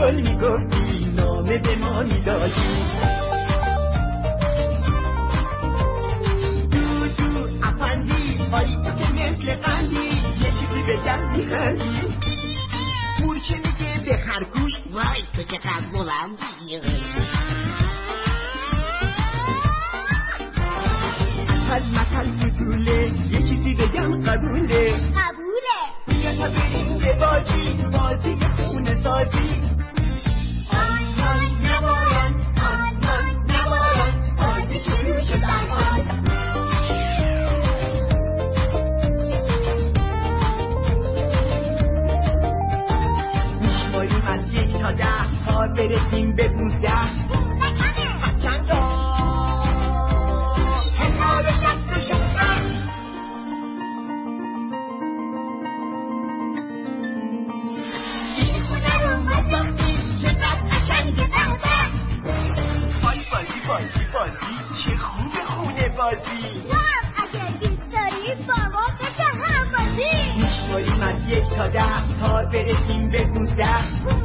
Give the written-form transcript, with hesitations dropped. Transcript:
گل میگفتی نامه به ما میدادی دو افندی آی تو که مثل قندی یه چیزی بگم میخندی مورچه میگه به خرگوش وای تو چقدر بلندی مثل فضوله یه چیزی بگم قبوله بیا تا بریم به بازی خونه سازی آنان نباید بازی شروع شد برخواست میشماریم از 1 تا 10 تا برسیم به 15 چند تا چه خوب خونه بازی اگر دوست داری با ما بشه هم بازی میشماریم از 1 تا 10 تا برسیم به 15